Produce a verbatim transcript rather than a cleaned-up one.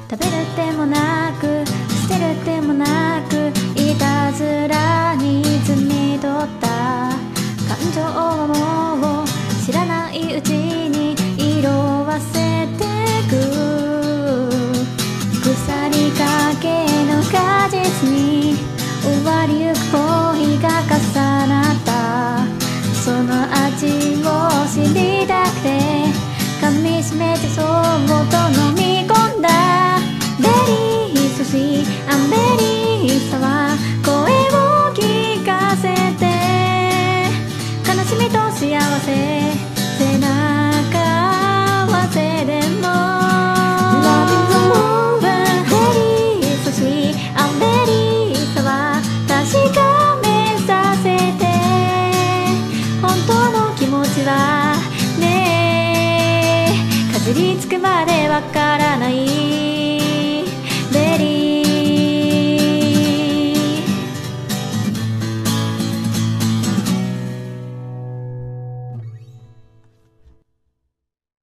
食べるでもなく捨てるでもなくいたずらに摘み取った感情はもう知らないうちに色褪せてく腐りかけの果実に終わりゆく恋が重なったその味を知りたくて噛みしめてそっと飲み込んだベリーソシーアンベリーさは声を聞かせて悲しみと幸せ背中合わせでも Loving the world ベリーソシーアンベリーさは確かめさせて本当の気持ちはねえかじりつくまでわからない